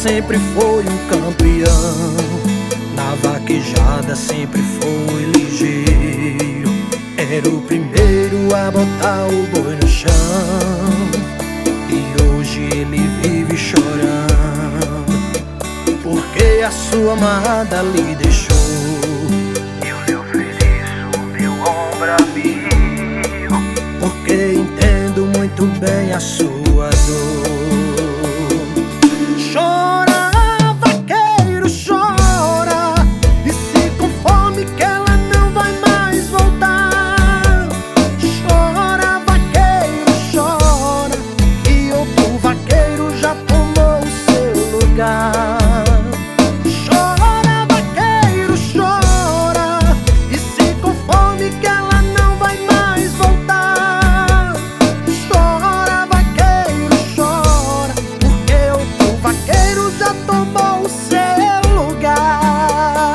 sempre foi um campeão. Na vaquejada sempre foi ligeiro. Era o primeiro a botar o boi no chão. E hoje ele vive chorando, porque a sua amada lhe deixou. Eu lhe ofereço meu ombro amigo, porque entendo muito bem a sua dor. Chora, vaqueiro, chora, e se conforme que ela não vai mais voltar. Chora, vaqueiro, chora, que outro vaqueiro já tomou o seu lugar. Chora, vaqueiro, chora, e se conforme que ela não vai mais voltar. Chora, vaqueiro, chora, porque outro vaqueiro já tomou o seu lugar.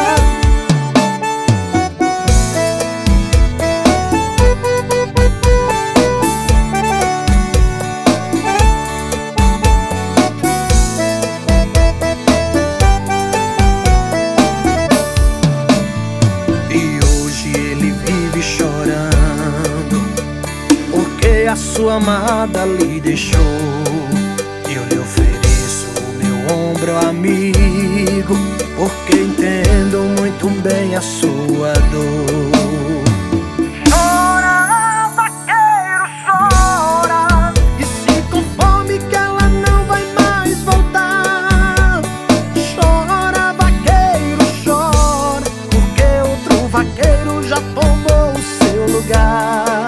E hoje ele vive chorando, porque a sua amada lhe deixou. Eu lhe ofereço o meu ombro amigo, porque entendo muito bem a sua dor. chora, vaqueiro, chora, E se conforme que ela não vai mais voltar. Chora, vaqueiro, chora, porque outro vaqueiro já tomou o seu lugar.